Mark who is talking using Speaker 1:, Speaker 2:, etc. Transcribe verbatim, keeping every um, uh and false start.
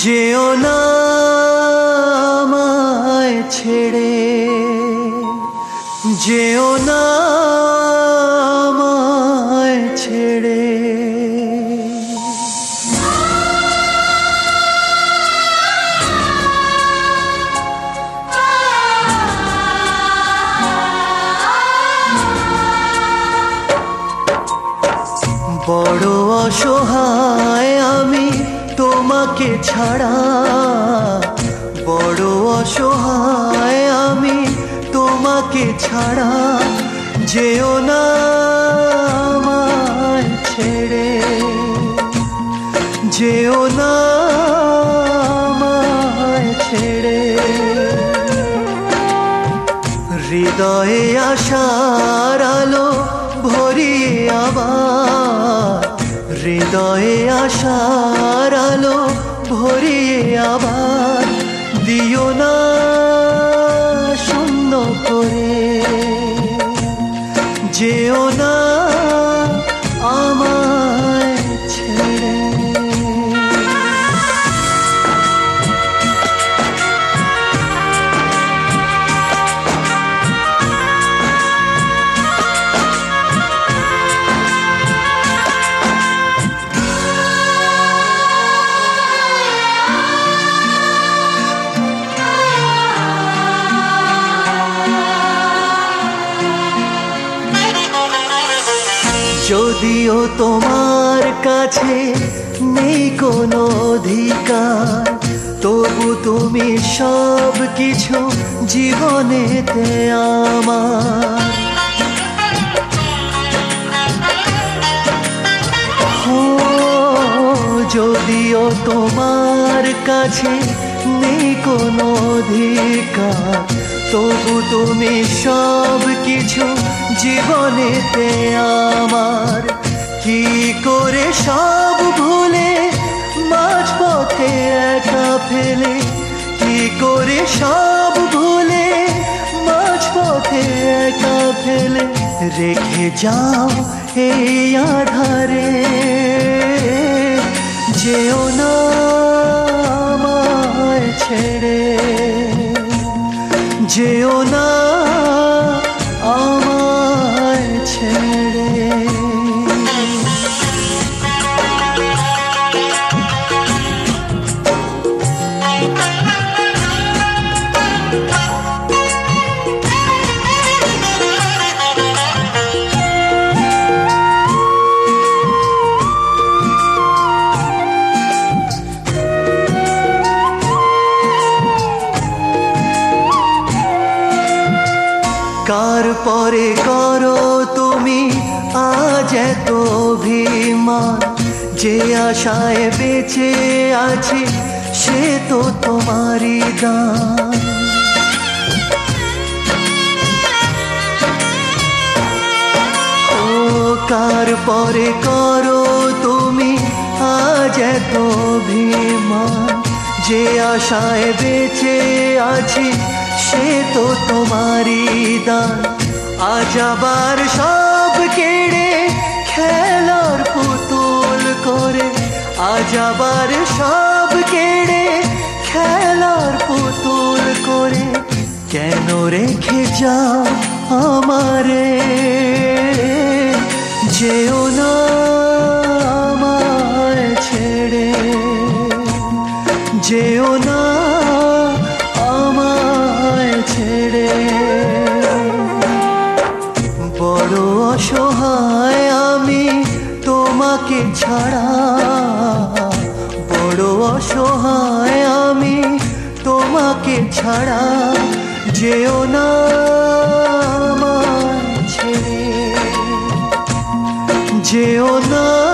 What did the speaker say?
Speaker 1: যেও না আমায় ছেড়ে, যেও না আমায় ছেড়ে। বড় অসহায় আমি তোমাকে ছাড়া, বড় অসহায় আমি তোমাকে ছাড়া। যেও না আমায় ছেড়ে, যেও না আমায় ছেড়ে। হৃদয়ে আশার আলো ভরিয়ে আবার, হৃদয়ে আশার আলো ভরিয়ে আবার দিও না শূন্য করে। যেও না আমায় ছেড়ে। যদিও তোমার কাছে নেই কোনো অধিকার, তবু তুমি সব কিছু জীবনেতে আমার। ও যদিও তোমার কাছে নেই কোনো অধিকার, তবু তুমি সব কিছু জীবনেতে আমার। কি করে সব ভুলে মাঝ পথে একা ফেলে, কি করে সব ভুলে মাঝ পথে একা ফেলে রেখে যাও এই আধারে। যেও না আমায় ছেড়ে, যেও না আমায় ছেড়ে। কার পরে করো তুমি আজ এত অভিমান, যে আশায় বেঁচে আছি সে তো তোমারই দান। ও কার পরে করো তুমি আজ এত অভিমান, যে আশায় বেঁচে আছি সে তো তোমারই দান। আজ আবার সব কেড়ে খেলার পুতুল করে, আজ আবার সব কেড়ে খেলার পুতুল করে কেন রেখে যাও আমারে। যেও না আমায় ছেড়ে, যেও না ছেড়ে। বড় অসহায় আমি তোমাকে ছাড়া, বড় অসহায় আমি তোমাকে ছাড়া। যেও না আমায় ছেড়ে, যেও না।